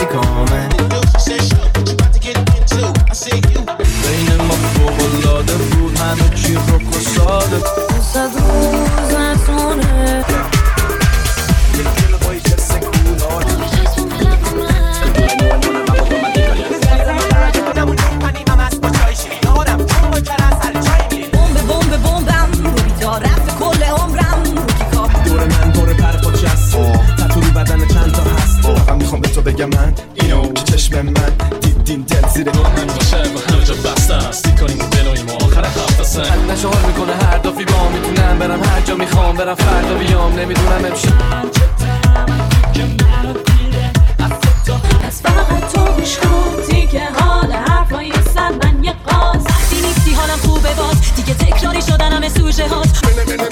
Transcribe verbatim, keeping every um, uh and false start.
کامل بین ما فوق‌العاده بود همه چی رک و ساده صد روز نتونه بمب بمب بمبم رو بیدار رفت کل عمرم رو کیکاب دور من دور پرپاچه است تطور رو بدن چند تا هست فقط میخوام به تو بگم من اینو که چشم من دیدین دل زیر من باشه و همه جا بسته است سی کنیم و بلویم و آخر هفته سن حد نشهار میکنه هر دافی با میتونم برم هر جا میخوام برم فردا بیام نمیدونم امشب پس فقط تو گوش کن دیگه حال حرفای سر من یه قاز وقتی نیستی حالم خوبه باز دیگه تکراری شدن همه سوژه هات